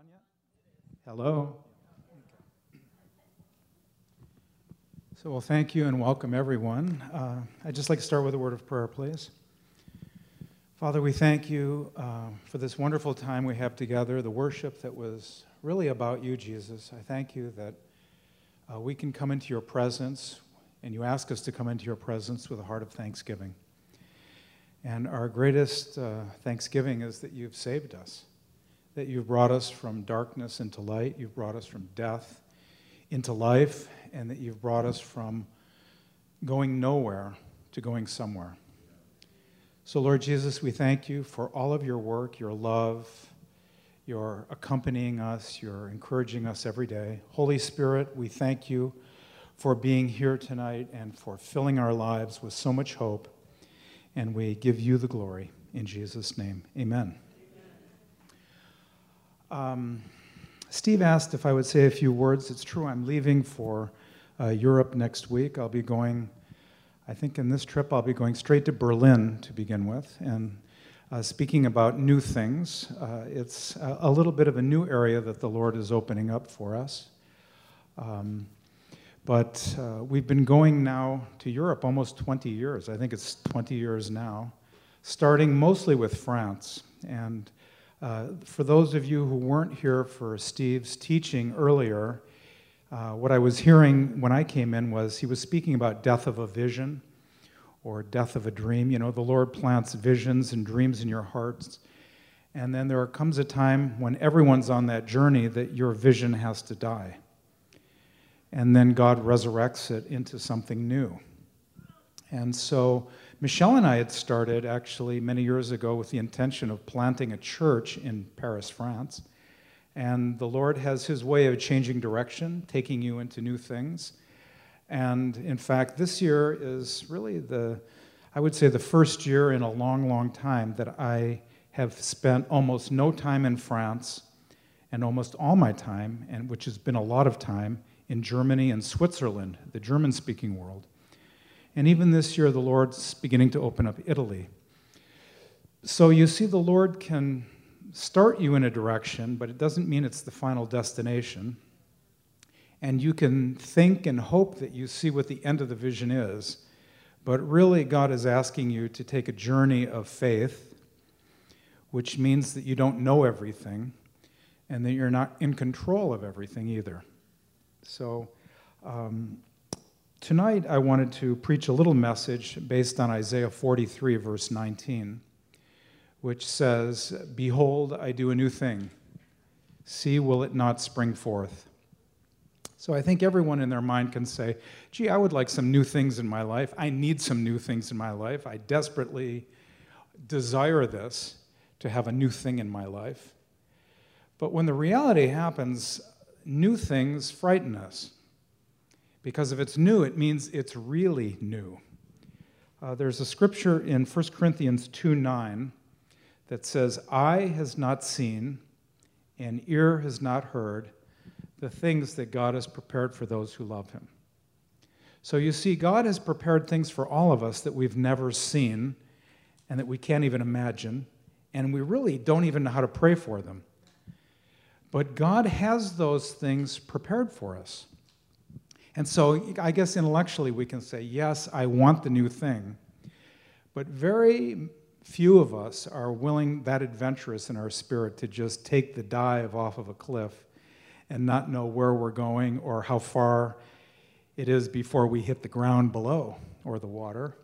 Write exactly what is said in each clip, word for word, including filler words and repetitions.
on yet? Hello. So, well, thank you and welcome everyone. Uh, I'd just like to start with a word of prayer, please. Father, we thank you uh, for this wonderful time we have together, the worship that was really about you, Jesus. I thank you that uh, we can come into your presence, and you ask us to come into your presence with a heart of thanksgiving. And our greatest uh, thanksgiving is that you've saved us, that you've brought us from darkness into light, you've brought us from death into life, and that you've brought us from going nowhere to going somewhere. So, Lord Jesus, we thank you for all of your work, your love, your accompanying us, your encouraging us every day. Holy Spirit, we thank you for being here tonight and for filling our lives with so much hope, and we give you the glory. In Jesus' name, amen. Um, Steve asked if I would say a few words. It's true, I'm leaving for uh, Europe next week. I'll be going, I think in this trip, I'll be going straight to Berlin to begin with. And uh, speaking about new things, uh, it's a, a little bit of a new area that the Lord is opening up for us. Um, but uh, we've been going now to Europe almost twenty years. I think it's twenty years now, starting mostly with France. And Uh, for those of you who weren't here for Steve's teaching earlier, uh, what I was hearing when I came in was he was speaking about death of a vision or death of a dream. You know, the Lord plants visions and dreams in your hearts, and then there comes a time when everyone's on that journey that your vision has to die. And then God resurrects it into something new. And so Michelle and I had started actually many years ago with the intention of planting a church in Paris, France. And the Lord has his way of changing direction, taking you into new things. And in fact, this year is really the, I would say the first year in a long, long time that I have spent almost no time in France and almost all my time, and which has been a lot of time, in Germany and Switzerland, the German-speaking world. And even this year, the Lord's beginning to open up Italy. So you see, the Lord can start you in a direction, but it doesn't mean it's the final destination. And you can think and hope that you see what the end of the vision is, but really God is asking you to take a journey of faith, which means that you don't know everything, and that you're not in control of everything either. So, um, Tonight, I wanted to preach a little message based on Isaiah forty-three, verse nineteen, which says, "Behold, I do a new thing. See, will it not spring forth?" So I think everyone in their mind can say, gee, I would like some new things in my life. I need some new things in my life. I desperately desire this, to have a new thing in my life. But when the reality happens, new things frighten us. Because if it's new, it means it's really new. Uh, there's a scripture in First Corinthians two nine that says, "Eye has not seen, and ear has not heard, the things that God has prepared for those who love him." So you see, God has prepared things for all of us that we've never seen and that we can't even imagine, and we really don't even know how to pray for them. But God has those things prepared for us. And so I guess intellectually we can say, yes, I want the new thing. But very few of us are willing, that adventurous in our spirit, to just take the dive off of a cliff and not know where we're going or how far it is before we hit the ground below or the water.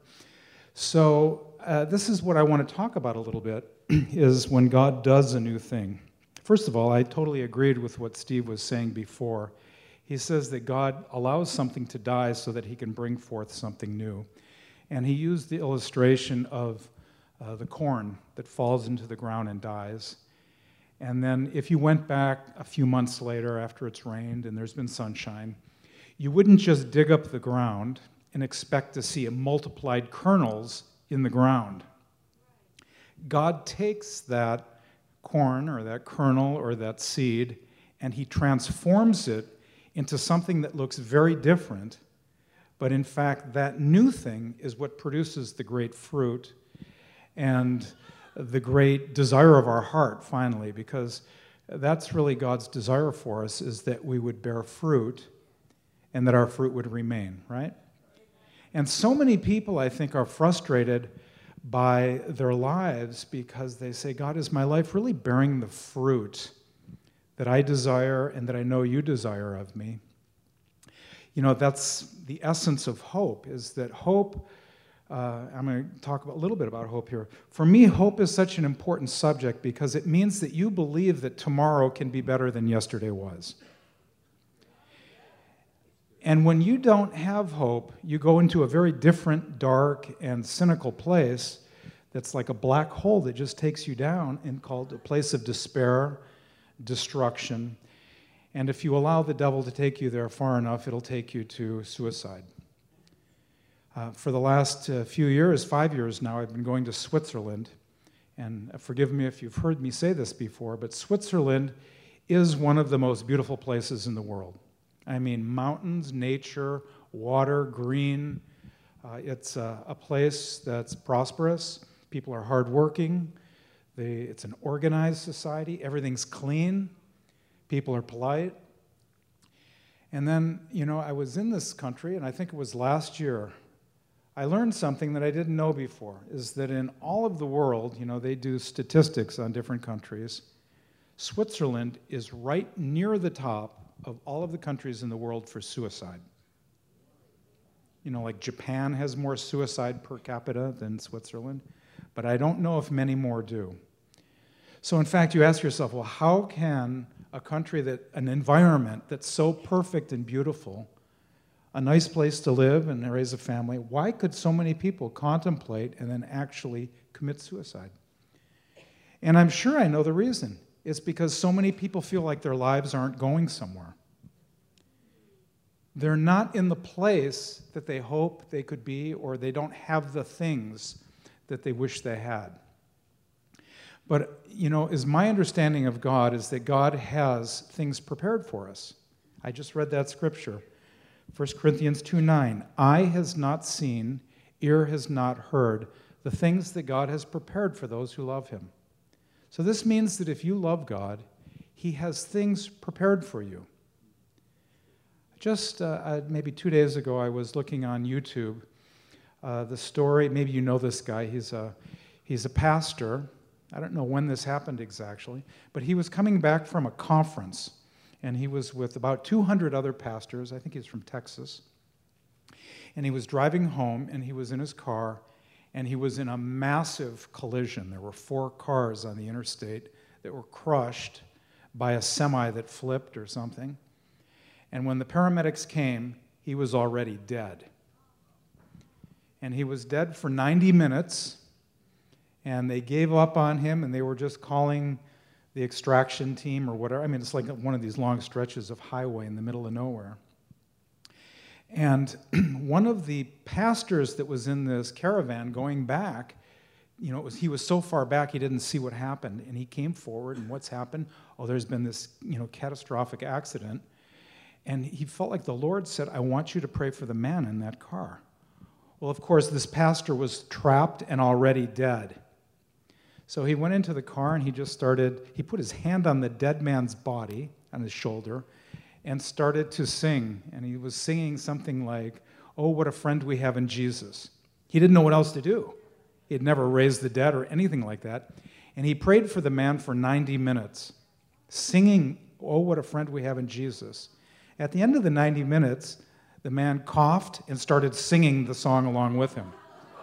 So uh, this is what I want to talk about a little bit, is when God does a new thing. First of all, I totally agreed with what Steve was saying before. He says that God allows something to die so that he can bring forth something new. And he used the illustration of uh, the corn that falls into the ground and dies. And then if you went back a few months later after it's rained and there's been sunshine, you wouldn't just dig up the ground and expect to see multiplied kernels in the ground. God takes that corn or that kernel or that seed and he transforms it into something that looks very different, but in fact, that new thing is what produces the great fruit and the great desire of our heart, finally, because That's really God's desire for us, is that we would bear fruit and that our fruit would remain, right? And so many people, I think, are frustrated by their lives because they say, God, is my life really bearing the fruit that I desire and that I know you desire of me? You know, that's the essence of hope, is that hope, uh, I'm going to talk about, a little bit about hope here. For me, hope is such an important subject because it means that you believe that tomorrow can be better than yesterday was. And when you don't have hope, you go into a very different, dark, and cynical place that's like a black hole that just takes you down, and called a place of despair, destruction. And if you allow the devil to take you there far enough, it'll take you to suicide. Uh, for the last uh, few years, five years now, I've been going to Switzerland. And uh, forgive me if you've heard me say this before, but Switzerland is one of the most beautiful places in the world. I mean, mountains, nature, water, green. Uh, it's a, a place that's prosperous. People are hardworking. They, it's an organized society. Everything's clean. People are polite. And then, you know, I was in this country, and I think it was last year, I learned something that I didn't know before, is that in all of the world, you know, they do statistics on different countries. Switzerland is right near the top of all of the countries in the world for suicide. You know, like Japan has more suicide per capita than Switzerland, but I don't know if many more do. So in fact, you ask yourself, well, how can a country that, an environment that's so perfect and beautiful, a nice place to live and raise a family, why could so many people contemplate and then actually commit suicide? And I'm sure I know the reason. It's because so many people feel like their lives aren't going somewhere. They're not in the place that they hope they could be, or they don't have the things that they wish they had. But, you know, is my understanding of God is that God has things prepared for us. I just read that scripture, First Corinthians two nine. Eye has not seen, ear has not heard the things that God has prepared for those who love him. So this means that if you love God, he has things prepared for you. Just uh, maybe two days ago, I was looking on YouTube, uh, the story, maybe you know this guy, he's a, he's a pastor. I don't know when this happened exactly, but he was coming back from a conference, and he was with about two hundred other pastors. I think he's from Texas. And he was driving home, and he was in his car, and he was in a massive collision. There were four cars on the interstate that were crushed by a semi that flipped or something. And when the paramedics came, he was already dead. And he was dead for ninety minutes, and they gave up on him, and they were just calling the extraction team or whatever. I mean, it's like one of these long stretches of highway in the middle of nowhere. And one of the pastors that was in this caravan going back, you know, it was, he was so far back he didn't see what happened, and he came forward, and what's happened? Oh, there's been this, you know, catastrophic accident. And he felt like the Lord said, I want you to pray for the man in that car. Well, of course, this pastor was trapped and already dead. So he went into the car and he just started, he put his hand on the dead man's body, on his shoulder, and started to sing. And he was singing something like, oh, what a friend we have in Jesus. He didn't know what else to do. He had never raised the dead or anything like that. And he prayed for the man for ninety minutes, singing, oh, what a friend we have in Jesus. At the end of the ninety minutes, the man coughed and started singing the song along with him.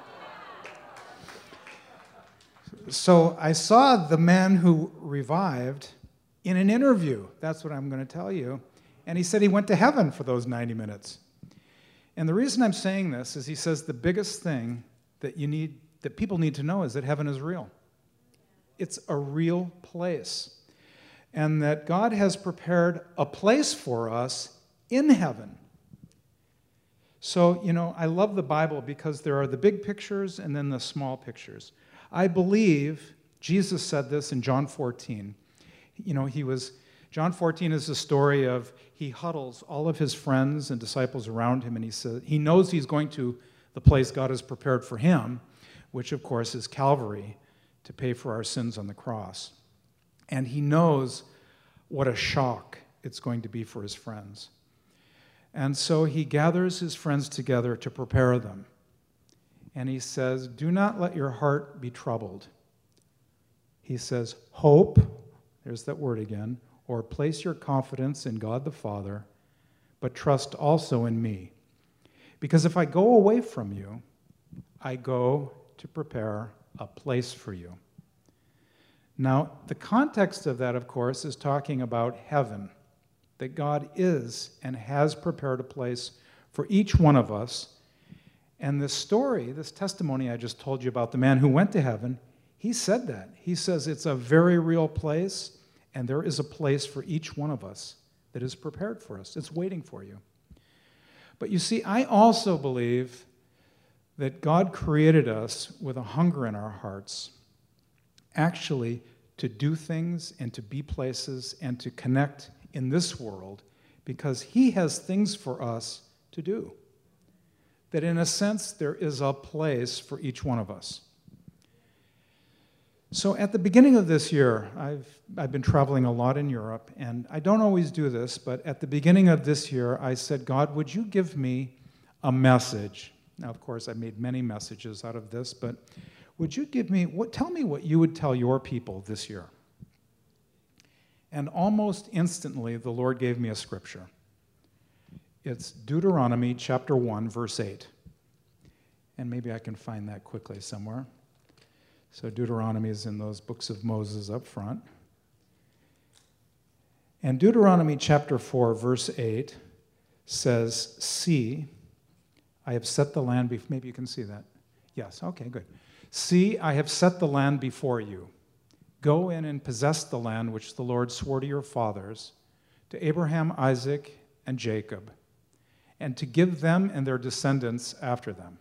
So I saw the man who revived in an interview. That's what I'm going to tell you. And he said he went to heaven for those ninety minutes. And the reason I'm saying this is he says the biggest thing that you need, that people need to know, is that heaven is real. It's a real place. And that God has prepared a place for us in heaven. So, you know, I love the Bible because there are the big pictures and then the small pictures. I believe Jesus said this in John fourteen. You know, he was, John fourteen is the story of, he huddles all of his friends and disciples around him, and he says, he knows he's going to the place God has prepared for him, which of course is Calvary, to pay for our sins on the cross. And he knows what a shock it's going to be for his friends. And so he gathers his friends together to prepare them. And he says, do not let your heart be troubled. He says, hope, there's that word again, or place your confidence in God the Father, but trust also in me. Because if I go away from you, I go to prepare a place for you. Now, the context of that, of course, is talking about heaven, that God is and has prepared a place for each one of us. And this story, this testimony I just told you about the man who went to heaven, he said that. He says it's a very real place, and there is a place for each one of us that is prepared for us. It's waiting for you. But you see, I also believe that God created us with a hunger in our hearts, actually to do things and to be places and to connect in this world, because he has things for us to do. That in a sense, there is a place for each one of us. So at the beginning of this year, I've, I've been traveling a lot in Europe, and I don't always do this, but at the beginning of this year, I said, God, would you give me a message? Now, of course, I made many messages out of this, but would you give me, what, tell me what you would tell your people this year? And almost instantly, the Lord gave me a scripture. It's Deuteronomy chapter one, verse eight. And maybe I can find that quickly somewhere. So Deuteronomy is in those books of Moses up front. And Deuteronomy chapter four, verse eight says, see, I have set the land before, maybe you can see that. Yes, okay, good. See, I have set the land before you. Go in and possess the land which the Lord swore to your fathers, to Abraham, Isaac, and Jacob, and to give them and their descendants after them.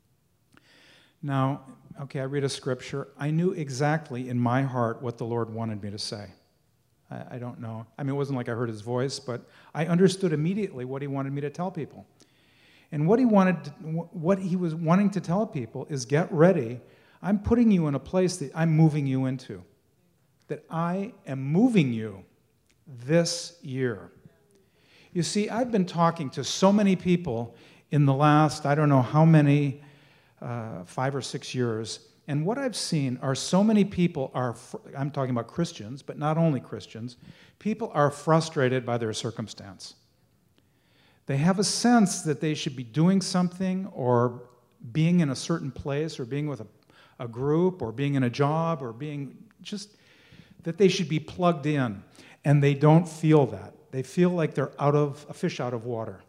Now, okay, I read a scripture. I knew exactly in my heart what the Lord wanted me to say. I, I don't know. I mean, it wasn't like I heard his voice, but I understood immediately what he wanted me to tell people. And what he wanted, to, what he was wanting to tell people is, get ready. I'm putting you in a place that I'm moving you into, that I am moving you this year. You see, I've been talking to so many people in the last, I don't know how many, uh, five or six years, and what I've seen are so many people are, fr- I'm talking about Christians, but not only Christians, people are frustrated by their circumstance. They have a sense that they should be doing something or being in a certain place or being with a, a group or being in a job or being just, that they should be plugged in, and they don't feel that. They feel like they're out of a fish out of water.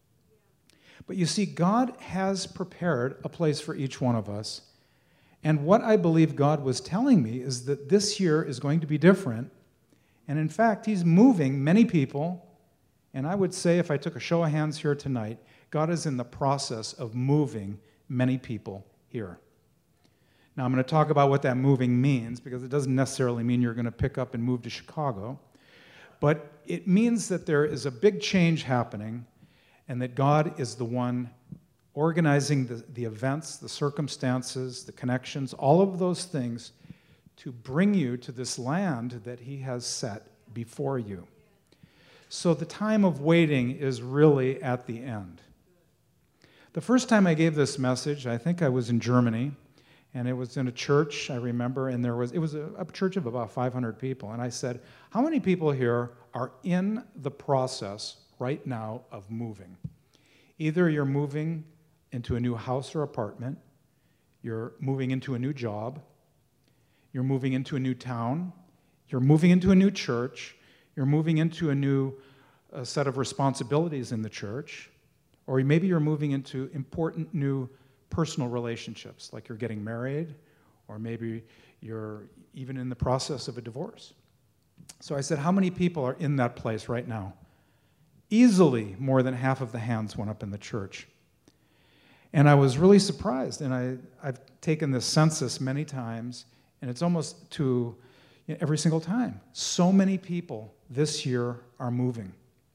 But you see, God has prepared a place for each one of us. And what I believe God was telling me is that this year is going to be different. And in fact, he's moving many people. And I would say, if I took a show of hands here tonight, God is in the process of moving many people here. Now, I'm going to talk about what that moving means, because it doesn't necessarily mean you're going to pick up and move to Chicago. But it means that there is a big change happening, and that God is the one organizing the, the events, the circumstances, the connections, all of those things to bring you to this land that he has set before you. So the time of waiting is really at the end. The first time I gave this message, I think I was in Germany, and it was in a church, I remember, and there was it was a, a church of about five hundred people, and I said, how many people here are in the process right now of moving? Either you're moving into a new house or apartment, you're moving into a new job, you're moving into a new town, you're moving into a new church, you're moving into a new uh, set of responsibilities in the church, or maybe you're moving into important new personal relationships, like you're getting married, or maybe you're even in the process of a divorce. So I said, how many people are in that place right now? Easily more than half of the hands went up in the church. And I was really surprised, and I, I've taken this census many times, and it's almost to you know, every single time. So many people this year are moving.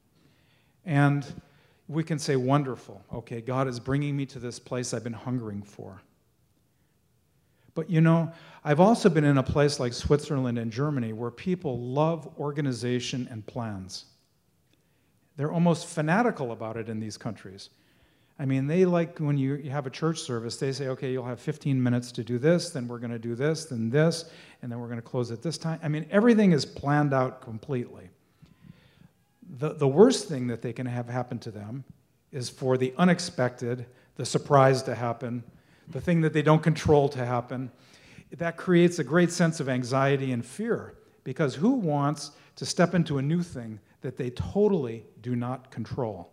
And we can say, wonderful, okay, God is bringing me to this place I've been hungering for. But you know, I've also been in a place like Switzerland and Germany where people love organization and plans. They're almost fanatical about it in these countries. I mean, they like when you, you have a church service, they say, okay, you'll have fifteen minutes to do this, then we're going to do this, then this, and then we're going to close at this time. I mean, everything is planned out completely. The, the worst thing that they can have happen to them is for the unexpected, the surprise to happen, the thing that they don't control to happen. That creates a great sense of anxiety and fear, because who wants to step into a new thing that they totally do not control?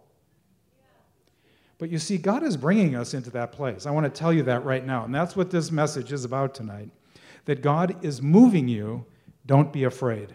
But you see, God is bringing us into that place. I want to tell you that right now, and that's what this message is about tonight, that God is moving you. Don't be afraid.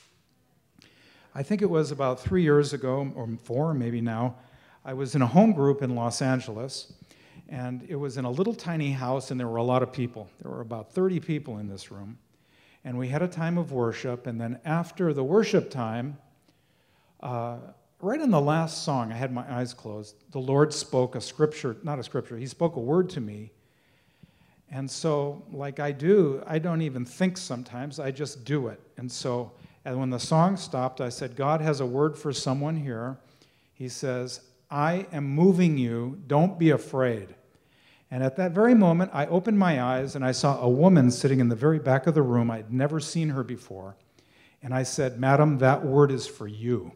I think it was about three years ago, or four maybe now, I was in a home group in Los Angeles, and it was in a little tiny house, and there were a lot of people. There were about thirty people in this room, and we had a time of worship, and then after the worship time, uh, right in the last song, I had my eyes closed, the Lord spoke a scripture, not a scripture, he spoke a word to me. And so, like I do, I don't even think sometimes, I just do it. And so, and when the song stopped, I said, God has a word for someone here. He says, I am moving you, don't be afraid. And at that very moment, I opened my eyes and I saw a woman sitting in the very back of the room. I'd never seen her before. And I said, Madam, that word is for you.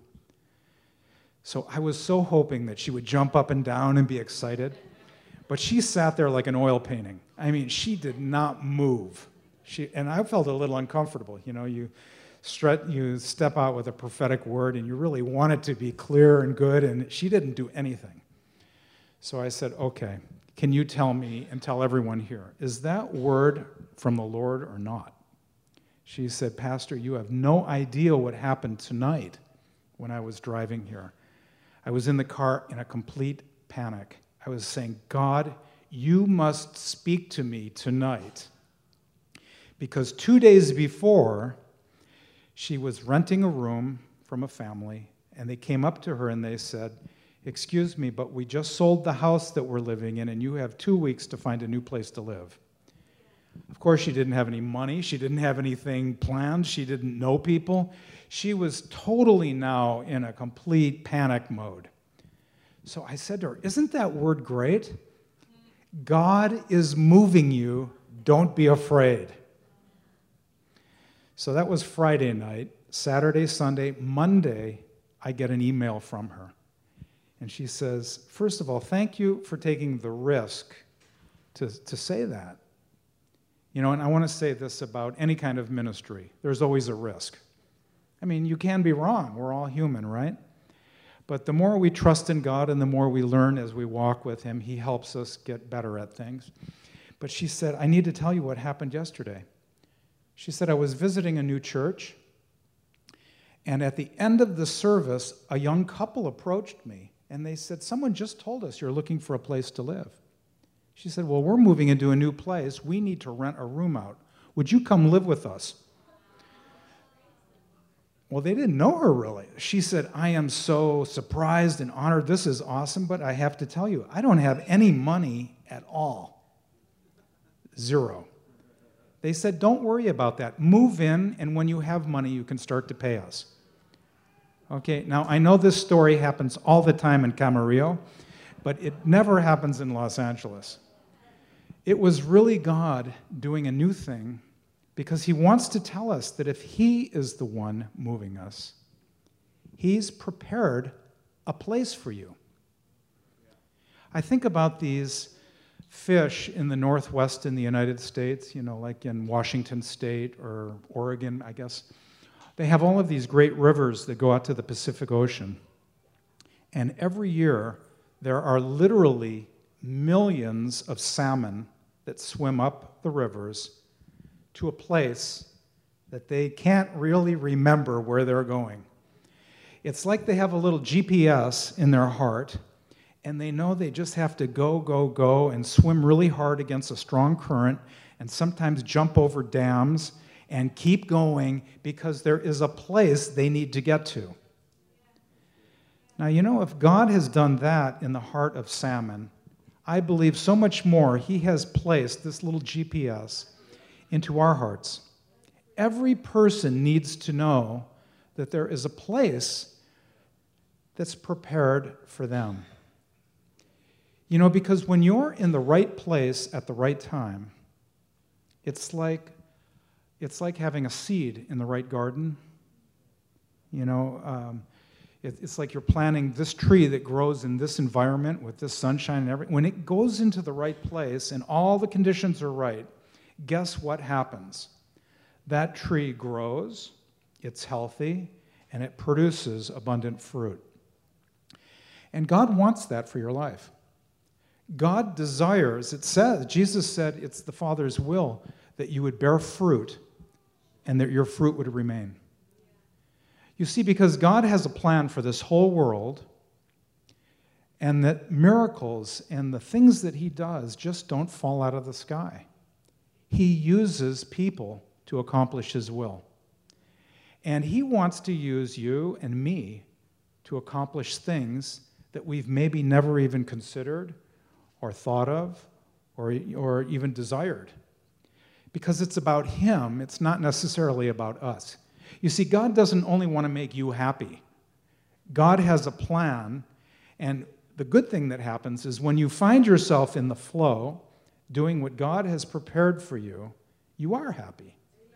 So I was so hoping that she would jump up and down and be excited. But she sat there like an oil painting. I mean, she did not move. She, and I felt a little uncomfortable. You know, you, strut, you step out with a prophetic word and you really want it to be clear and good, and she didn't do anything. So I said, okay, can you tell me and tell everyone here, is that word from the Lord or not? She said, Pastor, you have no idea what happened tonight when I was driving here. I was in the car in a complete panic. I was saying, God, you must speak to me tonight. Because two days before, she was renting a room from a family, and they came up to her and they said, excuse me, but we just sold the house that we're living in, and you have two weeks to find a new place to live. Of course, she didn't have any money. She didn't have anything planned. She didn't know people. She was totally now in a complete panic mode. So I said to her, isn't that word great? God is moving you. Don't be afraid. So that was Friday night. Saturday, Sunday, Monday, I get an email from her. And she says, first of all, thank you for taking the risk to, to say that. You know, and I want to say this about any kind of ministry. There's always a risk. I mean, you can be wrong. We're all human, right? But the more we trust in God and the more we learn as we walk with Him, He helps us get better at things. But she said, I need to tell you what happened yesterday. She said, I was visiting a new church, and at the end of the service, a young couple approached me, and they said, someone just told us you're looking for a place to live. She said, well, we're moving into a new place. We need to rent a room out. Would you come live with us? Well, they didn't know her really. She said, I am so surprised and honored. This is awesome, but I have to tell you, I don't have any money at all. Zero. They said, don't worry about that. Move in, and when you have money, you can start to pay us. Okay, now I know this story happens all the time in Camarillo, but it never happens in Los Angeles. It was really God doing a new thing, because He wants to tell us that if He is the one moving us, He's prepared a place for you. I think about these fish in the Northwest in the United States, you know, like in Washington State or Oregon, I guess. They have all of these great rivers that go out to the Pacific Ocean. And every year, there are literally millions of salmon that swim up the rivers to a place that they can't really remember where they're going. It's like they have a little G P S in their heart, and they know they just have to go, go, go, and swim really hard against a strong current, and sometimes jump over dams, and keep going, because there is a place they need to get to. Now, you know, if God has done that in the heart of salmon, I believe so much more He has placed this little G P S into our hearts. Every person needs to know that there is a place that's prepared for them. You know, because when you're in the right place at the right time, it's like it's like having a seed in the right garden. You know, um, it, it's like you're planting this tree that grows in this environment with this sunshine and everything. When it goes into the right place and all the conditions are right, guess what happens? That tree grows, it's healthy, and it produces abundant fruit. And God wants that for your life. God desires, it says, Jesus said it's the Father's will that you would bear fruit and that your fruit would remain. You see, because God has a plan for this whole world, and that miracles and the things that he does just don't fall out of the sky. He uses people to accomplish his will. And he wants to use you and me to accomplish things that we've maybe never even considered or thought of or, or even desired. Because it's about him, it's not necessarily about us. You see, God doesn't only want to make you happy. God has a plan, and the good thing that happens is when you find yourself in the flow, doing what God has prepared for you, you are happy.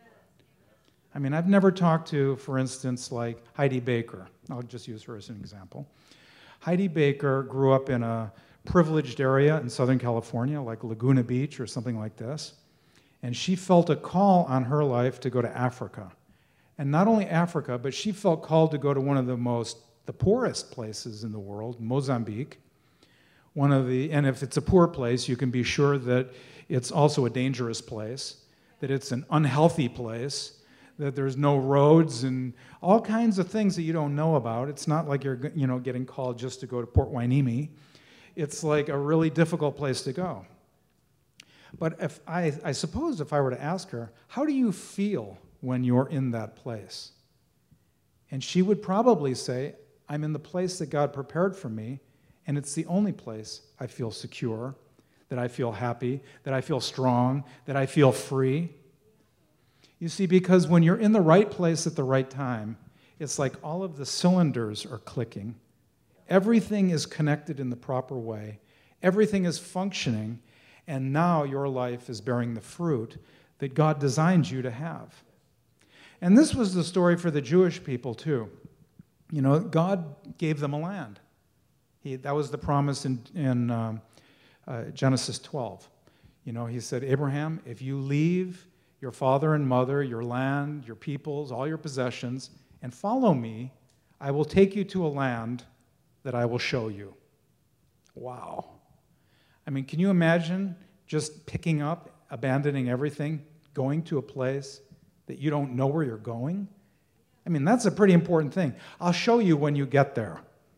I mean, I've never talked to, for instance, like Heidi Baker. I'll just use her as an example. Heidi Baker grew up in a privileged area in Southern California, like Laguna Beach or something like this, and she felt a call on her life to go to Africa. And not only Africa, but she felt called to go to one of the most, the poorest places in the world, Mozambique. One of the, and if it's a poor place, you can be sure that it's also a dangerous place, that it's an unhealthy place, that there's no roads and all kinds of things that you don't know about. It's not like you're, you know, getting called just to go to Port Hueneme. It's like a really difficult place to go. But if I, I suppose if I were to ask her, how do you feel when you're in that place? And she would probably say, I'm in the place that God prepared for me, and it's the only place I feel secure, that I feel happy, that I feel strong, that I feel free. You see, because when you're in the right place at the right time, it's like all of the cylinders are clicking. Everything is connected in the proper way. Everything is functioning, and now your life is bearing the fruit that God designed you to have. And this was the story for the Jewish people, too. You know, God gave them a land. He, that was the promise in, in um, uh, Genesis twelve. You know, he said, Abraham, if you leave your father and mother, your land, your peoples, all your possessions, and follow me, I will take you to a land that I will show you. Wow. I mean, can you imagine just picking up, abandoning everything, going to a place that you don't know where you're going? I mean, that's a pretty important thing. I'll show you when you get there.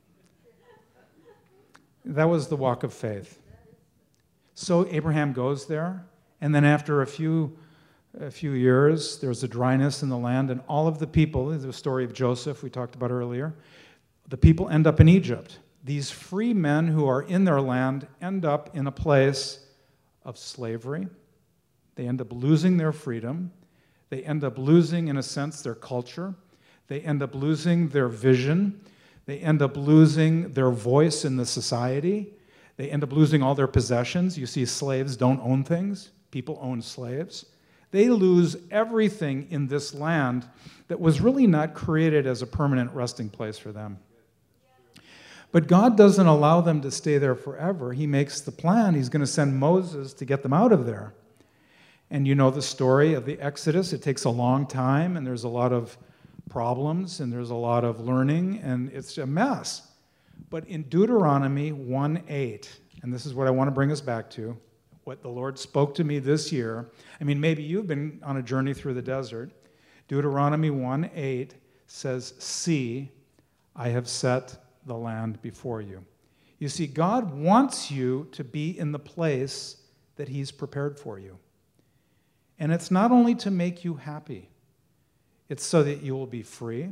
That was the walk of faith. So Abraham goes there, and then after a few, a few years, there's a dryness in the land, and all of the people, the story of Joseph we talked about earlier, the people end up in Egypt. These free men who are in their land end up in a place of slavery. They end up losing their freedom. They end up losing, in a sense, their culture. They end up losing their vision. They end up losing their voice in the society. They end up losing all their possessions. You see, slaves don't own things. People own slaves. They lose everything in this land that was really not created as a permanent resting place for them. But God doesn't allow them to stay there forever. He makes the plan. He's going to send Moses to get them out of there. And you know the story of the Exodus. It takes a long time, and there's a lot of problems, and there's a lot of learning, and it's a mess. But in Deuteronomy one eight, and this is what I want to bring us back to, what the Lord spoke to me this year. I mean, maybe you've been on a journey through the desert. Deuteronomy one eight says, see, I have set the land before you. You see, God wants you to be in the place that he's prepared for you. And it's not only to make you happy. It's so that you will be free.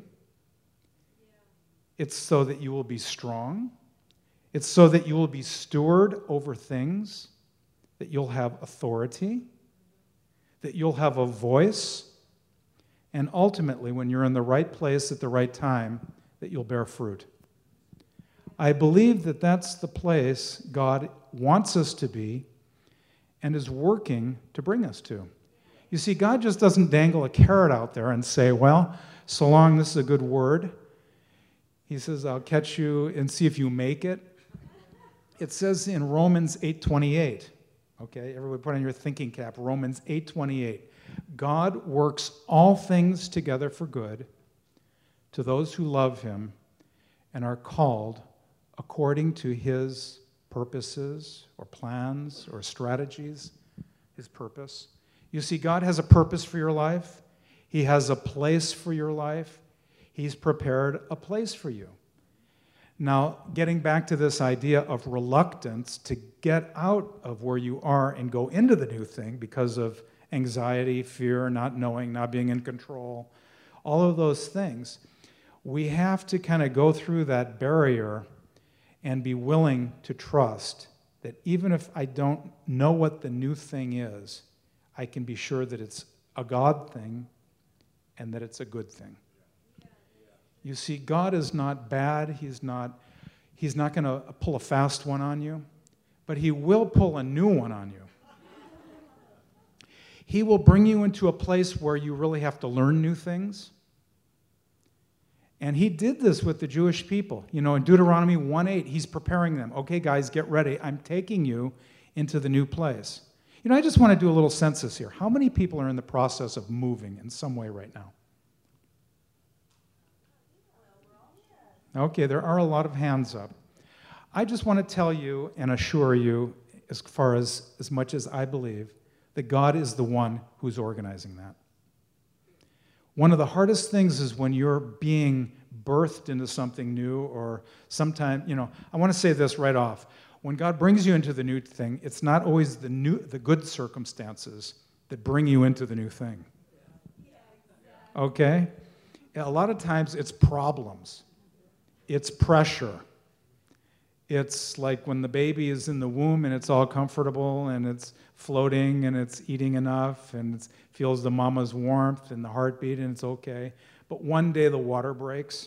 It's so that you will be strong. It's so that you will be steward over things, that you'll have authority, that you'll have a voice, and ultimately, when you're in the right place at the right time, that you'll bear fruit. I believe that that's the place God wants us to be and is working to bring us to. You see, God just doesn't dangle a carrot out there and say, well, so long this is a good word. He says, I'll catch you and see if you make it. It says in Romans eight twenty-eight, okay, everybody put on your thinking cap, Romans eight twenty-eight. God works all things together for good to those who love him and are called according to his purposes or plans or strategies, his purpose. You see, God has a purpose for your life. He has a place for your life. He's prepared a place for you. Now, getting back to this idea of reluctance to get out of where you are and go into the new thing because of anxiety, fear, not knowing, not being in control, all of those things, we have to kind of go through that barrier and be willing to trust that even if I don't know what the new thing is, I can be sure that it's a God thing and that it's a good thing. You see, God is not bad. He's not, he's not going to pull a fast one on you, but he will pull a new one on you. He will bring you into a place where you really have to learn new things. And he did this with the Jewish people. You know, in Deuteronomy one eight, he's preparing them. Okay, guys, get ready. I'm taking you into the new place. You know, I just want to do a little census here. How many people are in the process of moving in some way right now? Okay, there are a lot of hands up. I just want to tell you and assure you, as far as as much as I believe, that God is the one who's organizing that. One of the hardest things is when you're being birthed into something new, or sometime, you know, I want to say this right off. When God brings you into the new thing, it's not always the new, the good circumstances that bring you into the new thing. Okay? A lot of times it's problems. It's pressure. It's like when the baby is in the womb and it's all comfortable and it's floating and it's eating enough and it feels the mama's warmth and the heartbeat and it's okay. But one day the water breaks.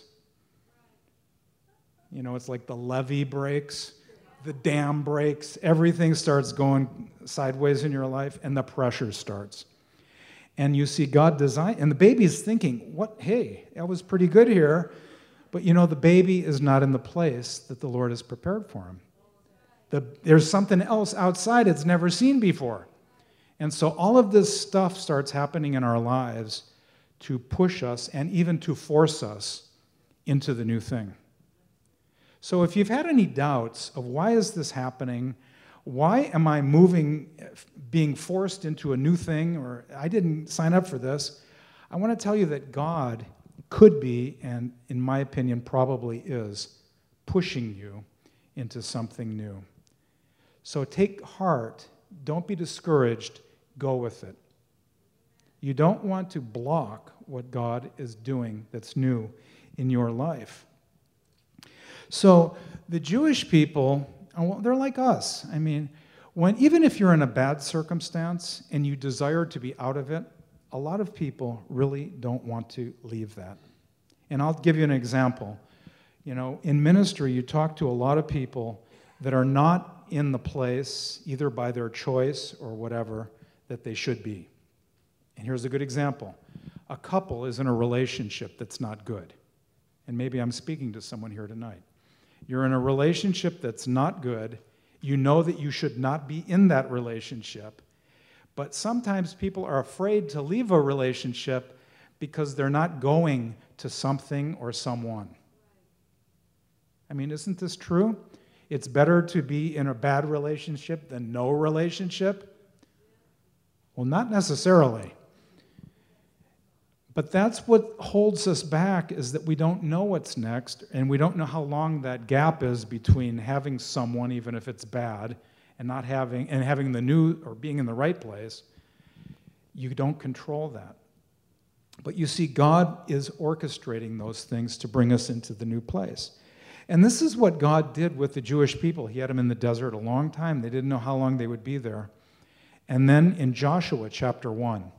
You know, it's like the levee breaks, the dam breaks, everything starts going sideways in your life and the pressure starts. And you see God design, and the baby's thinking, what, hey, that was pretty good here. But you know, the baby is not in the place that the Lord has prepared for him. The, there's something else outside it's never seen before. And so all of this stuff starts happening in our lives to push us and even to force us into the new thing. So if you've had any doubts of why is this happening, why am I moving, being forced into a new thing, or I didn't sign up for this, I want to tell you that God could be, and in my opinion probably is, pushing you into something new. So take heart, don't be discouraged, go with it. You don't want to block what God is doing that's new in your life. So the Jewish people, they're like us. I mean, when even if you're in a bad circumstance and you desire to be out of it, a lot of people really don't want to leave that. And I'll give you an example. You know, in ministry, you talk to a lot of people that are not in the place, either by their choice or whatever, that they should be. And here's a good example. A couple is in a relationship that's not good. And maybe I'm speaking to someone here tonight. You're in a relationship that's not good. You know that you should not be in that relationship. But sometimes people are afraid to leave a relationship because they're not going to something or someone. I mean, isn't this true? It's better to be in a bad relationship than no relationship? Well, not necessarily. But that's what holds us back, is that we don't know what's next, and we don't know how long that gap is between having someone, even if it's bad, and not having, and having the new, or being in the right place. You don't control that. But you see, God is orchestrating those things to bring us into the new place. And this is what God did with the Jewish people. He had them in the desert a long time. They didn't know how long they would be there. And then in Joshua chapter one,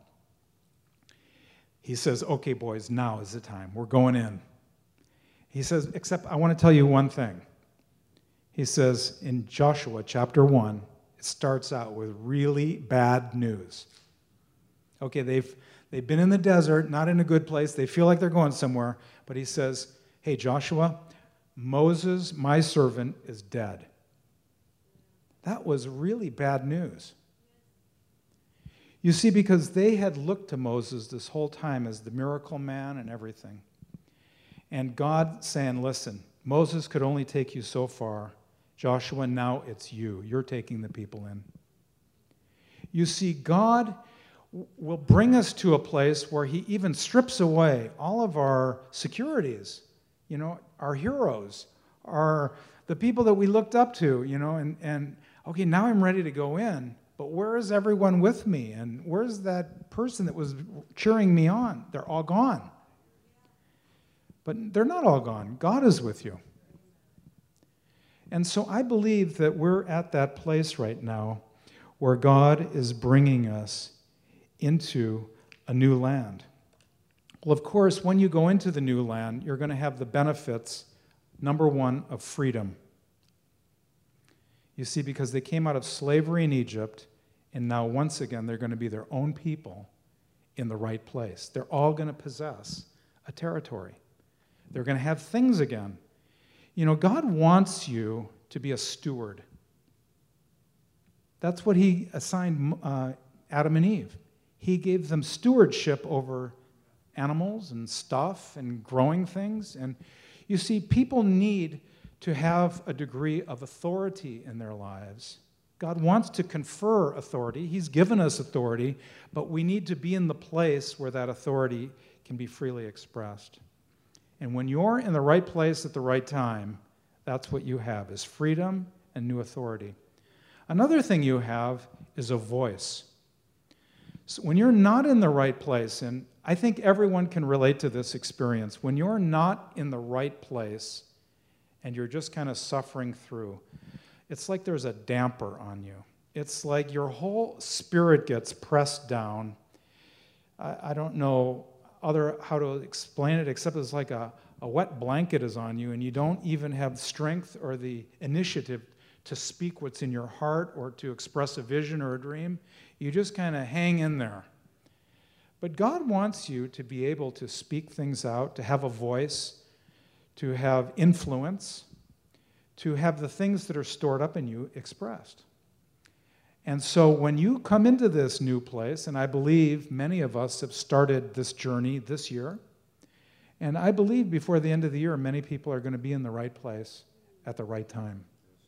he says, okay, boys, now is the time. We're going in. He says, except I want to tell you one thing. He says in Joshua chapter one, it starts out with really bad news. Okay, they've, they've been in the desert, not in a good place. They feel like they're going somewhere. But he says, hey, Joshua, Moses, my servant, is dead. That was really bad news. You see, because they had looked to Moses this whole time as the miracle man and everything. And God saying, listen, Moses could only take you so far. Joshua, now it's you. You're taking the people in. You see, God will bring us to a place where he even strips away all of our securities, you know, our heroes, our the people that we looked up to, you know, and, and okay, now I'm ready to go in, but where is everyone with me? And where's that person that was cheering me on? They're all gone. But they're not all gone. God is with you. And so I believe that we're at that place right now where God is bringing us into a new land. Well, of course, when you go into the new land, you're going to have the benefits, number one, of freedom. You see, because they came out of slavery in Egypt, and now once again, they're going to be their own people in the right place. They're all going to possess a territory. They're going to have things again. You know, God wants you to be a steward. That's what he assigned uh, Adam and Eve. He gave them stewardship over animals and stuff and growing things. And you see, people need to have a degree of authority in their lives. God wants to confer authority. He's given us authority, but we need to be in the place where that authority can be freely expressed. And when you're in the right place at the right time, that's what you have, is freedom and new authority. Another thing you have is a voice. So when you're not in the right place, and I think everyone can relate to this experience, when you're not in the right place and you're just kind of suffering through, it's like there's a damper on you. It's like your whole spirit gets pressed down. I, I don't know other how to explain it, except it's like a, a wet blanket is on you, and you don't even have strength or the initiative to speak what's in your heart or to express a vision or a dream. You just kind of hang in there. But God wants you to be able to speak things out, to have a voice, to have influence, to have the things that are stored up in you expressed. And so when you come into this new place, and I believe many of us have started this journey this year, and I believe before the end of the year, many people are going to be in the right place at the right time.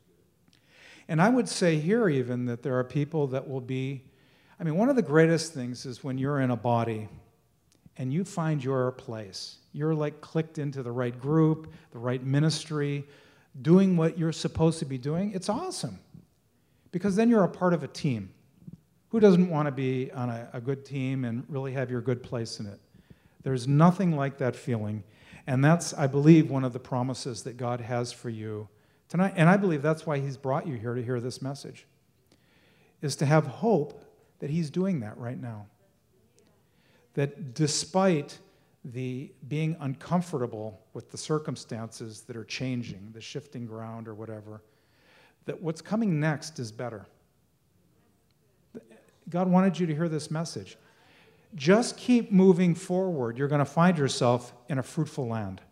And I would say here even that there are people that will be, I mean, one of the greatest things is when you're in a body and you find your place. You're like clicked into the right group, the right ministry, doing what you're supposed to be doing. It's awesome. Because then you're a part of a team. Who doesn't want to be on a, a good team and really have your good place in it? There's nothing like that feeling. And that's, I believe, one of the promises that God has for you tonight. And I believe that's why he's brought you here to hear this message, is to have hope that he's doing that right now. That despite the being uncomfortable with the circumstances that are changing, the shifting ground or whatever, that what's coming next is better. God wanted you to hear this message. Just keep moving forward. You're going to find yourself in a fruitful land.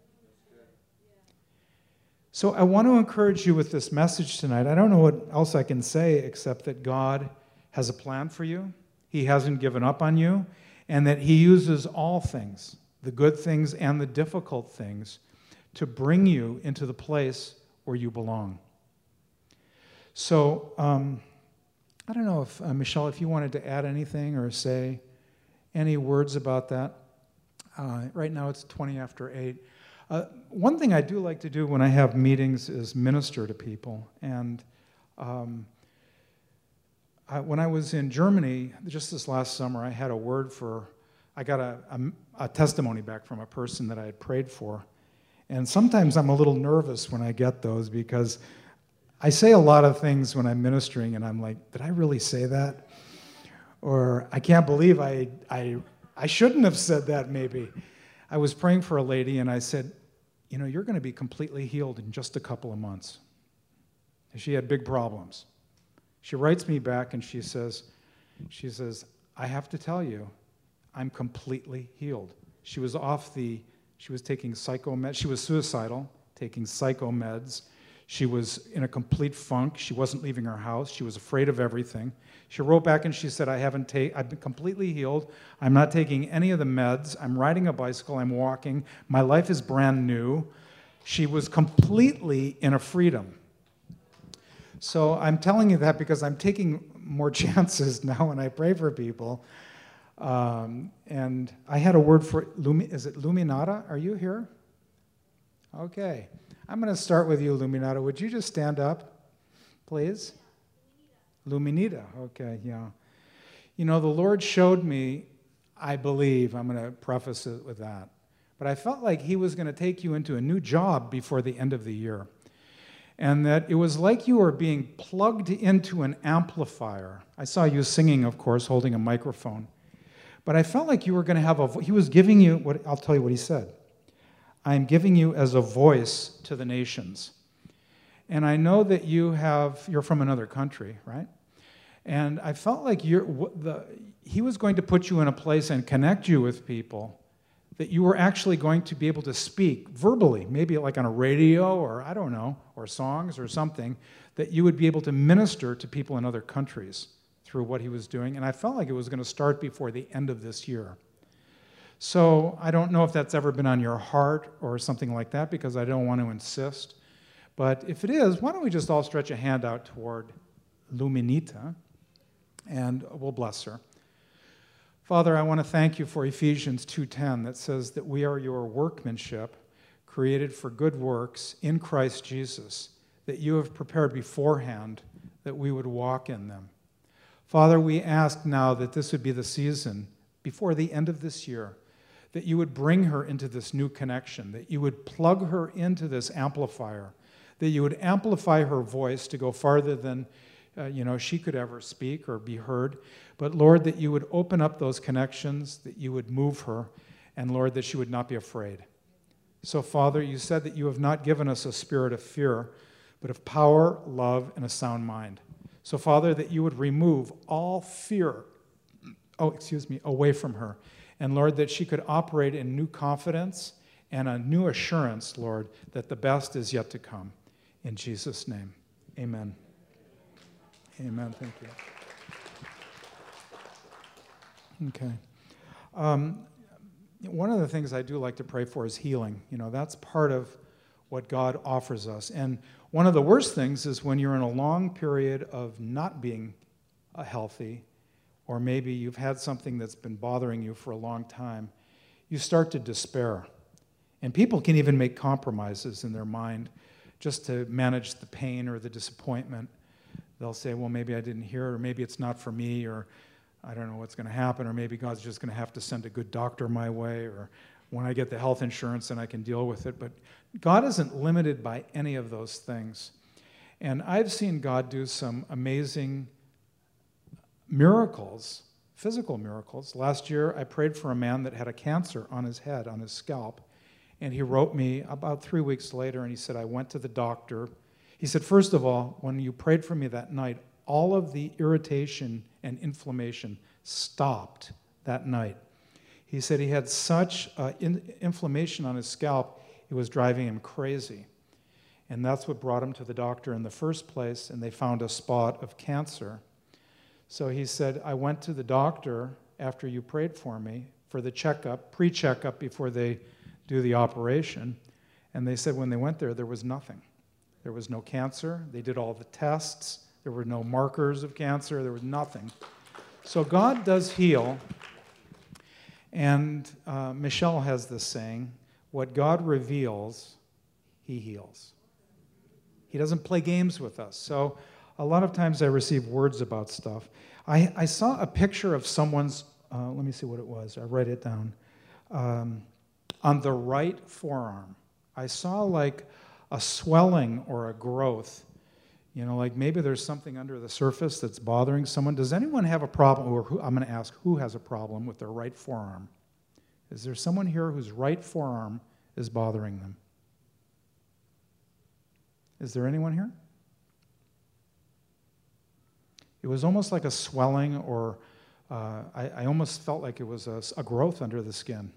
So I want to encourage you with this message tonight. I don't know what else I can say except that God has a plan for you. He hasn't given up on you, and that he uses all things, the good things and the difficult things, to bring you into the place where you belong. So, um, I don't know if, uh, Michelle, if you wanted to add anything or say any words about that. Uh, right now it's twenty after eight. Uh, one thing I do like to do when I have meetings is minister to people. And um, I, when I was in Germany, just this last summer, I had a word for, I got a, a, a testimony back from a person that I had prayed for. And sometimes I'm a little nervous when I get those because I say a lot of things when I'm ministering, and I'm like, did I really say that? Or I can't believe I, I, I shouldn't have said that maybe. I was praying for a lady, and I said, you know, you're going to be completely healed in just a couple of months. And she had big problems. She writes me back, and she says, she says, I have to tell you, I'm completely healed. She was off the, she was taking psychomeds. She was suicidal, taking psychomeds. She was in a complete funk. She wasn't leaving her house. She was afraid of everything. She wrote back and she said, I haven't ta- I've been completely healed. I'm not taking any of the meds. I'm riding a bicycle. I'm walking. My life is brand new. She was completely in a freedom. So I'm telling you that because I'm taking more chances now when I pray for people. Um, and I had a word for, Lumi, is it Luminata? Are you here? Okay. I'm going to start with you, Luminata. Would you just stand up, please? Luminita. Okay, yeah. You know, the Lord showed me, I believe, I'm going to preface it with that, but I felt like he was going to take you into a new job before the end of the year. And that it was like you were being plugged into an amplifier. I saw you singing, of course, holding a microphone. But I felt like you were going to have a, vo- he was giving you, what I'll tell you what he said. I'm giving you as a voice to the nations. And I know that you have, you're from another country, right? And I felt like you're, the, he was going to put you in a place and connect you with people that you were actually going to be able to speak verbally, maybe like on a radio or I don't know, or songs or something, that you would be able to minister to people in other countries through what he was doing. And I felt like it was going to start before the end of this year. So I don't know if that's ever been on your heart or something like that, because I don't want to insist. But if it is, why don't we just all stretch a hand out toward Luminita, and we'll bless her. Father, I want to thank you for Ephesians two ten that says that we are your workmanship, created for good works in Christ Jesus, that you have prepared beforehand that we would walk in them. Father, we ask now that this would be the season before the end of this year, that you would bring her into this new connection, that you would plug her into this amplifier, that you would amplify her voice to go farther than uh, you know, she could ever speak or be heard. But Lord, that you would open up those connections, that you would move her, and Lord, that she would not be afraid. So Father, you said that you have not given us a spirit of fear, but of power, love, and a sound mind. So Father, that you would remove all fear, oh, excuse me, away from her. And Lord, that she could operate in new confidence and a new assurance, Lord, that the best is yet to come. In Jesus' name, amen. Amen, thank you. Okay. Um, one of the things I do like to pray for is healing. You know, that's part of what God offers us. And one of the worst things is when you're in a long period of not being uh, healthy, or maybe you've had something that's been bothering you for a long time, you start to despair. And people can even make compromises in their mind just to manage the pain or the disappointment. They'll say, well, maybe I didn't hear it, or maybe it's not for me, or I don't know what's going to happen, or maybe God's just going to have to send a good doctor my way, or when I get the health insurance, then I can deal with it. But God isn't limited by any of those things. And I've seen God do some amazing miracles, physical miracles. Last year, I prayed for a man that had a cancer on his head, on his scalp. And he wrote me about three weeks later, and he said, I went to the doctor. He said, first of all, when you prayed for me that night, all of the irritation and inflammation stopped that night. He said he had such uh, in, inflammation on his scalp, it was driving him crazy. And that's what brought him to the doctor in the first place, and they found a spot of cancer. So he said, I went to the doctor after you prayed for me for the checkup, pre-checkup before they do the operation, and they said when they went there, there was nothing. There was no cancer. They did all the tests. There were no markers of cancer. There was nothing. So God does heal. And uh, Michelle has this saying, what God reveals, he heals. He doesn't play games with us. So a lot of times I receive words about stuff. I, I saw a picture of someone's, uh, let me see what it was. I write it down. Um, on the right forearm, I saw like a swelling or a growth, You know, like maybe there's something under the surface that's bothering someone. Does anyone have a problem, or who, I'm going to ask, who has a problem with their right forearm? Is there someone here whose right forearm is bothering them? Is there anyone here? It was almost like a swelling, or uh, I, I almost felt like it was a, a growth under the skin.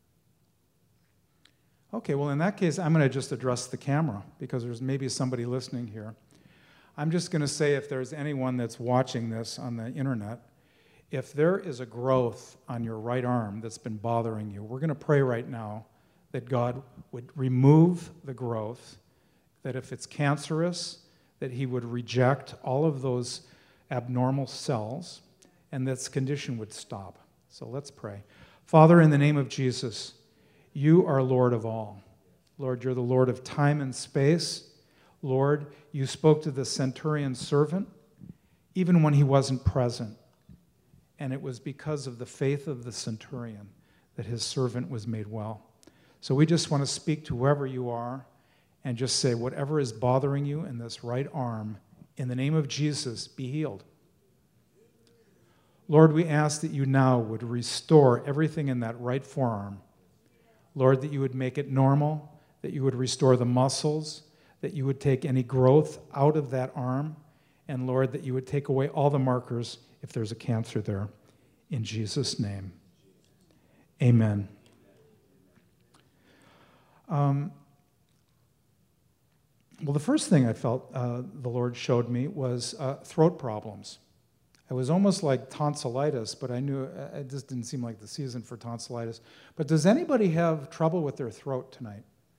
Okay, well, in that case, I'm going to just address the camera, because there's maybe somebody listening here. I'm just going to say, if there's anyone that's watching this on the internet, if there is a growth on your right arm that's been bothering you, we're going to pray right now that God would remove the growth, that if it's cancerous, that he would reject all of those abnormal cells, and this condition would stop. So let's pray. Father, in the name of Jesus, you are Lord of all. Lord, you're the Lord of time and space. Lord, you spoke to the centurion's servant even when he wasn't present. And it was because of the faith of the centurion that his servant was made well. So we just want to speak to whoever you are and just say, whatever is bothering you in this right arm, in the name of Jesus, be healed. Lord, we ask that you now would restore everything in that right forearm. Lord, that you would make it normal, that you would restore the muscles, that you would take any growth out of that arm, and Lord, that you would take away all the markers if there's a cancer there. In Jesus' name, amen. Um, well, the first thing I felt uh, the Lord showed me was uh, throat problems. It was almost like tonsillitis, but I knew it just didn't seem like the season for tonsillitis. But does anybody have trouble with their throat tonight?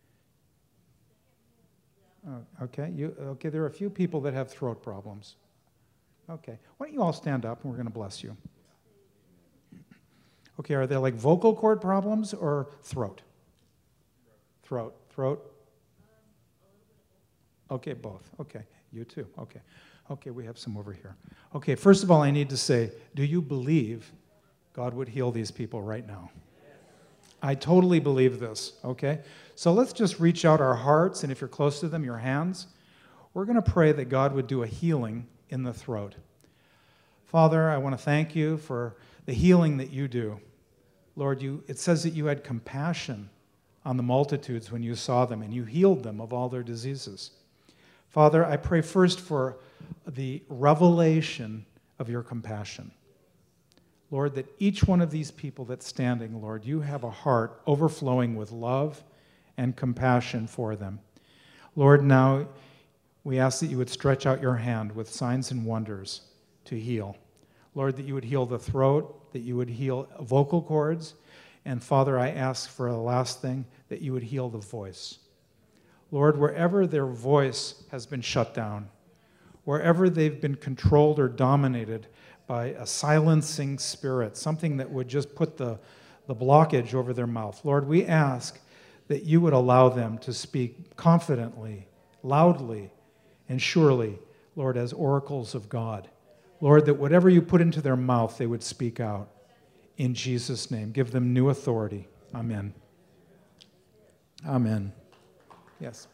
Oh, okay, you, okay, there are a few people that have throat problems. Okay, why don't you all stand up and we're going to bless you. Okay, are they like vocal cord problems or throat? Throat, throat? Okay, both. Okay, you too. Okay. Okay, we have some over here. Okay, first of all, I need to say, do you believe God would heal these people right now? I totally believe this, okay? So let's just reach out our hearts, and if you're close to them, your hands. We're going to pray that God would do a healing in the throat. Father, I want to thank you for the healing that you do. Lord, you, it says that you had compassion on the multitudes when you saw them, and you healed them of all their diseases. Father, I pray first for the revelation of your compassion. Lord, that each one of these people that's standing, Lord, you have a heart overflowing with love and compassion for them. Lord, now we ask that you would stretch out your hand with signs and wonders to heal. Lord, that you would heal the throat, that you would heal vocal cords, and Father, I ask for the last thing, that you would heal the voice. Lord, wherever their voice has been shut down, wherever they've been controlled or dominated by a silencing spirit, something that would just put the, the blockage over their mouth, Lord, we ask that you would allow them to speak confidently, loudly, and surely, Lord, as oracles of God. Lord, that whatever you put into their mouth, they would speak out. In Jesus' name, give them new authority. Amen. Amen. Yes.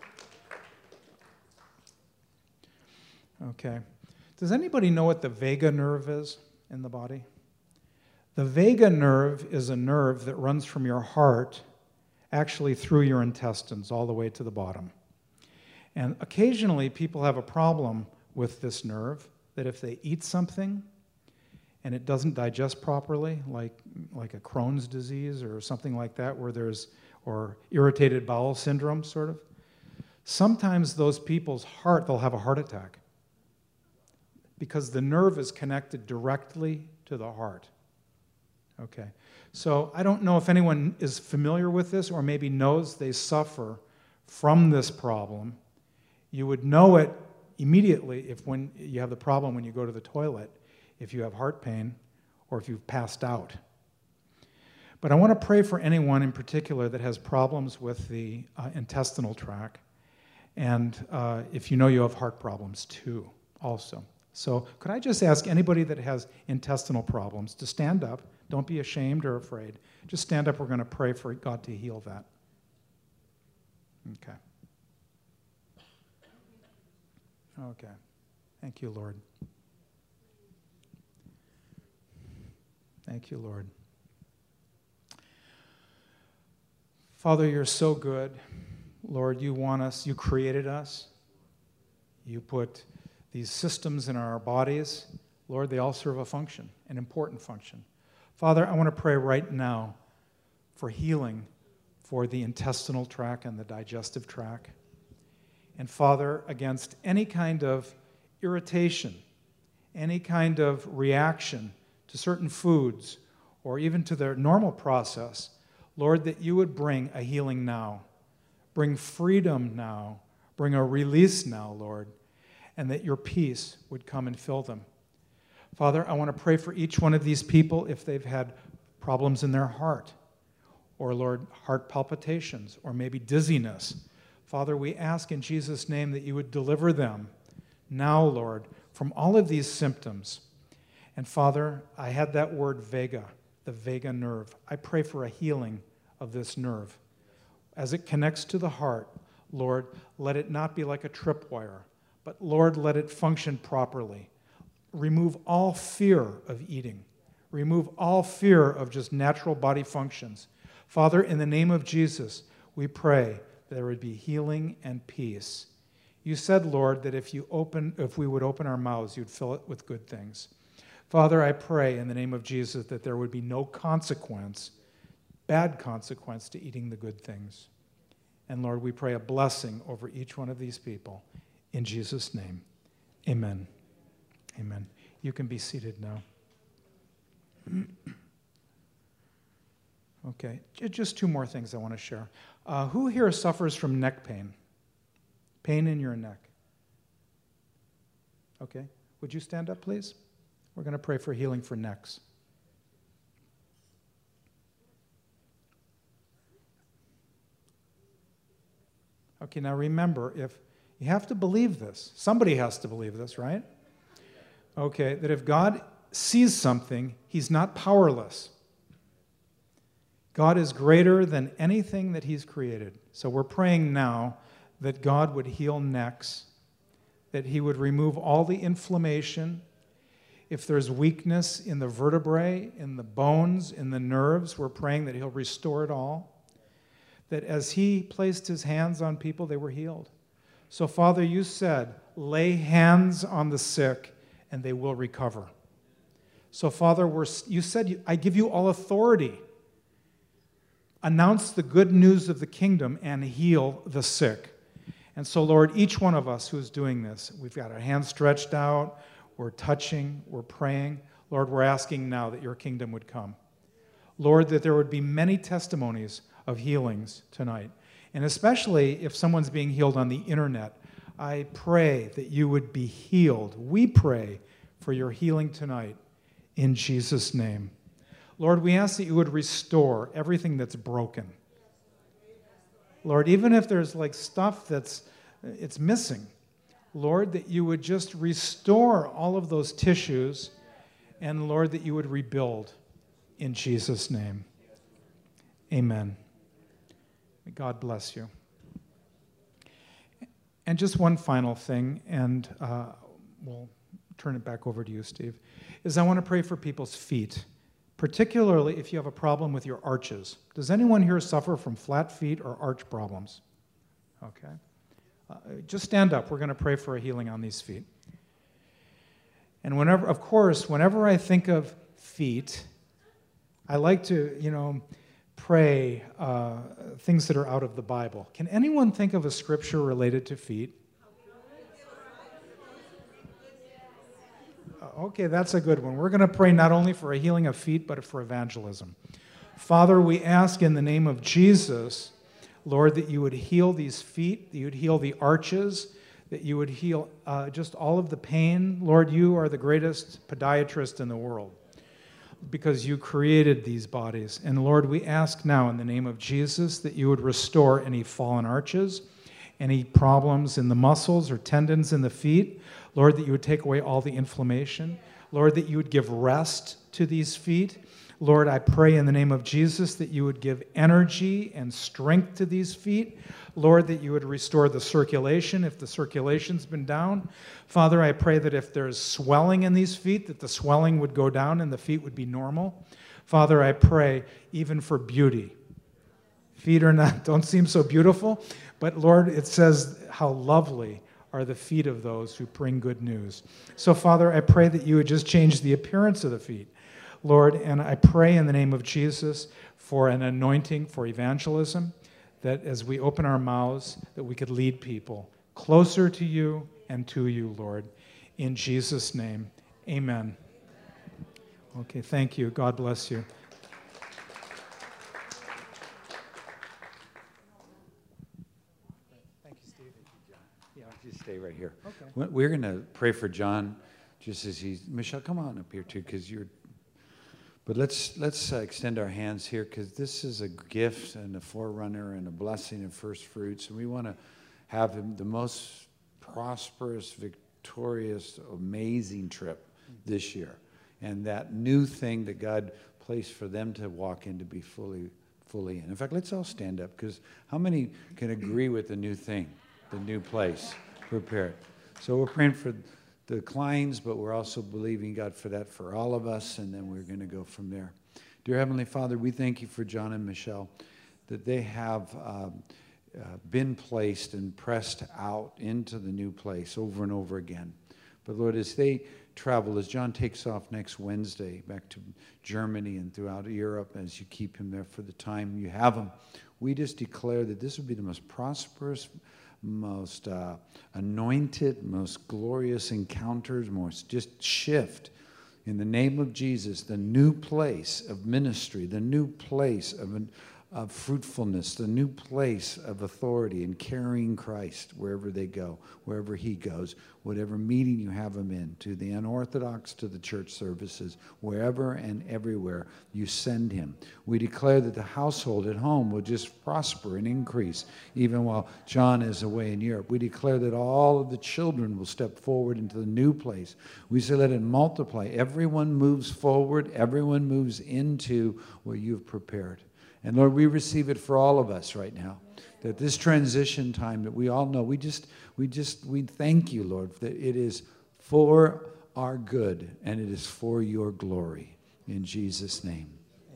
Okay. Does anybody know what the vagus nerve is in the body? The vagus nerve is a nerve that runs from your heart actually through your intestines all the way to the bottom. And occasionally people have a problem with this nerve, that if they eat something and it doesn't digest properly, like, like a Crohn's disease or something like that, where there's, or irritated bowel syndrome, sort of, sometimes those people's heart, they'll have a heart attack because the nerve is connected directly to the heart. Okay, so I don't know if anyone is familiar with this or maybe knows they suffer from this problem. You would know it immediately if when you have the problem when you go to the toilet, if you have heart pain or if you've passed out. But I want to pray for anyone in particular that has problems with the uh, intestinal tract, and uh, if you know you have heart problems too also. So could I just ask anybody that has intestinal problems to stand up? Don't be ashamed or afraid. Just stand up. We're going to pray for God to heal that. Okay. Okay. Thank you, Lord. Thank you, Lord. Father, you're so good. Lord, you want us, you created us. You put these systems in our bodies. Lord, they all serve a function, an important function. Father, I want to pray right now for healing for the intestinal tract and the digestive tract. And Father, against any kind of irritation, any kind of reaction to certain foods, or even to their normal process, Lord, that you would bring a healing now, bring freedom now, bring a release now, Lord, and that your peace would come and fill them. Father, I want to pray for each one of these people if they've had problems in their heart, or, Lord, heart palpitations, or maybe dizziness. Father, we ask in Jesus' name that you would deliver them now, Lord, from all of these symptoms. And Father, I had that word vaga, the vagus nerve. I pray for a healing of this nerve. As it connects to the heart, Lord, let it not be like a tripwire, but Lord, let it function properly. Remove all fear of eating. Remove all fear of just natural body functions. Father, in the name of Jesus, we pray that there would be healing and peace. You said, Lord, that if you open, if we would open our mouths, you'd fill it with good things. Father, I pray in the name of Jesus that there would be no consequence, bad consequence to eating the good things. And Lord, we pray a blessing over each one of these people. In Jesus' name, amen. Amen. You can be seated now. Okay, just two more things I want to share. Uh, who here suffers from neck pain? Pain in your neck? Okay, would you stand up, please? We're going to pray for healing for necks. Okay, now remember, if you have to believe this, somebody has to believe this, right? Okay, that if God sees something, he's not powerless. God is greater than anything that he's created. So we're praying now that God would heal necks, that he would remove all the inflammation. If there's weakness in the vertebrae, in the bones, in the nerves, we're praying that he'll restore it all. That as he placed his hands on people, they were healed. So, Father, you said, lay hands on the sick and they will recover. So, Father, we're, you said, I give you all authority. Announce the good news of the kingdom and heal the sick. And so, Lord, each one of us who's doing this, we've got our hands stretched out, we're touching, we're praying. Lord, we're asking now that your kingdom would come. Lord, that there would be many testimonies of healings tonight. And especially if someone's being healed on the internet, I pray that you would be healed. We pray for your healing tonight in Jesus' name. Lord, we ask that you would restore everything that's broken. Lord, even if there's like stuff that's it's missing, Lord, that you would just restore all of those tissues, and Lord, that you would rebuild in Jesus' name. Amen. May God bless you. And just one final thing, and uh, we'll turn it back over to you, Steve, is I want to pray for people's feet, particularly if you have a problem with your arches. Does anyone here suffer from flat feet or arch problems? Okay. Uh, just stand up. We're going to pray for a healing on these feet. And whenever, of course, whenever I think of feet, I like to, you know, pray uh, things that are out of the Bible. Can anyone think of a scripture related to feet? Uh, okay, that's a good one. We're going to pray not only for a healing of feet, but for evangelism. Father, we ask in the name of Jesus, Lord, that you would heal these feet, that you would heal the arches, that you would heal uh, just all of the pain. Lord, you are the greatest podiatrist in the world because you created these bodies. And Lord, we ask now in the name of Jesus that you would restore any fallen arches, any problems in the muscles or tendons in the feet. Lord, that you would take away all the inflammation. Lord, that you would give rest to these feet. Lord, I pray in the name of Jesus that you would give energy and strength to these feet. Lord, that you would restore the circulation if the circulation's been down. Father, I pray that if there's swelling in these feet, that the swelling would go down and the feet would be normal. Father, I pray even for beauty. Feet are not, don't seem so beautiful, but Lord, it says how lovely are the feet of those who bring good news. So, Father, I pray that you would just change the appearance of the feet, Lord, and I pray in the name of Jesus for an anointing for evangelism, that as we open our mouths, that we could lead people closer to you and to you, Lord. In Jesus' name, amen. Okay, thank you. God bless you. Just stay right here. Okay. We're going to pray for John, just as he's. Michelle, come on up here too, because you're. But let's let's uh, extend our hands here, because this is a gift and a forerunner and a blessing of first fruits, and we want to have him the most prosperous, victorious, amazing trip this year, and that new thing that God placed for them to walk in to be fully fully in. In fact, let's all stand up, because how many can agree with the new thing, the new place? Prepared. So we're praying for the Kleins, but we're also believing God for that for all of us, and then we're going to go from there. Dear Heavenly Father, we thank you for John and Michelle, that they have um, uh, been placed and pressed out into the new place over and over again. But Lord, as they travel, as John takes off next Wednesday back to Germany and throughout Europe, as you keep him there for the time you have him, we just declare that this would be the most prosperous, most uh, anointed, most glorious encounters, most just shift in the name of Jesus, the new place of ministry, the new place of, an, of fruitfulness, the new place of authority and carrying Christ wherever they go, wherever he goes, whatever meeting you have him in, to the unorthodox, to the church services, wherever and everywhere you send him. We declare that the household at home will just prosper and increase, even while John is away in Europe. We declare that all of the children will step forward into the new place. We say let it multiply. Everyone moves forward. Everyone moves into what you've prepared. And Lord, we receive it for all of us right now, that this transition time that we all know, we just, we just, we thank you, Lord, that it is for our good and it is for your glory. In Jesus' name.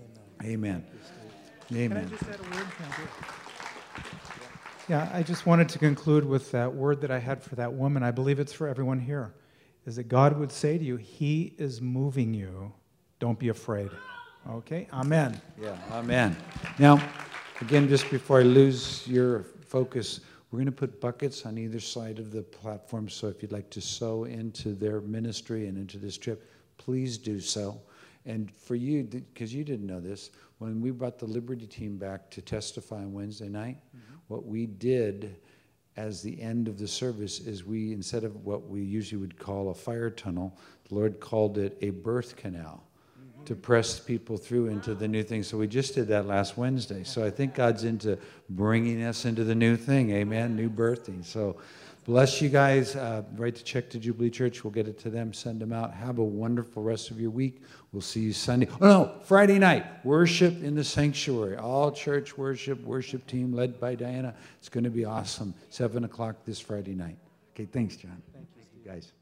Amen. Amen. Can I just add a word? Yeah, I just wanted to conclude with that word that I had for that woman. I believe it's for everyone here, is that God would say to you, he is moving you. Don't be afraid. Okay, amen. Yeah, amen. Now, again, just before I lose your focus, we're going to put buckets on either side of the platform, so if you'd like to sow into their ministry and into this trip, please do so. And for you, because you didn't know this, when we brought the Liberty team back to testify on Wednesday night, mm-hmm. what we did as the end of the service is we, instead of what we usually would call a fire tunnel, the Lord called it a birth canal, to press people through into the new thing. So we just did that last Wednesday. So I think God's into bringing us into the new thing. Amen. New birthing. So bless you guys. Uh, write the check to Jubilee Church. We'll get it to them. Send them out. Have a wonderful rest of your week. We'll see you Sunday. Oh, no. Friday night. Worship in the sanctuary. All church worship. Worship team led by Diana. It's going to be awesome. seven o'clock this Friday night. Okay. Thanks, John. Thank you, guys.